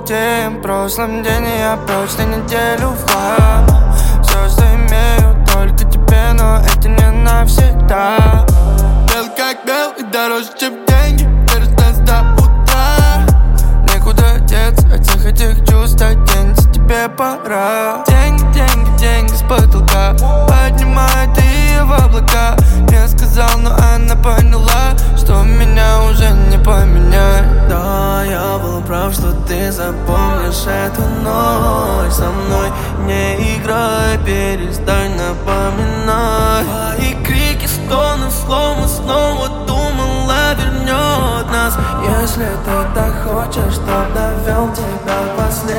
тем прошлым день, и я прочь на неделю в хлам. Все, что имею, только тебе, но это не навсегда. Белый как белый, дороже, чем деньги, держит нас до утра. Некуда деться от всех этих чувств, оденься, тебе пора. Деньги, деньги, деньги с потолка поднимает ее в облака. Не сказал, но она поняла, что меня уже не поменять. Да, я был прав, что ты запомнишь эту ночь со мной. Не играй, перестань напоминать. Твои крики, стоны, словно снова думала вернет нас. Если ты так хочешь, чтоб довел тебя к последней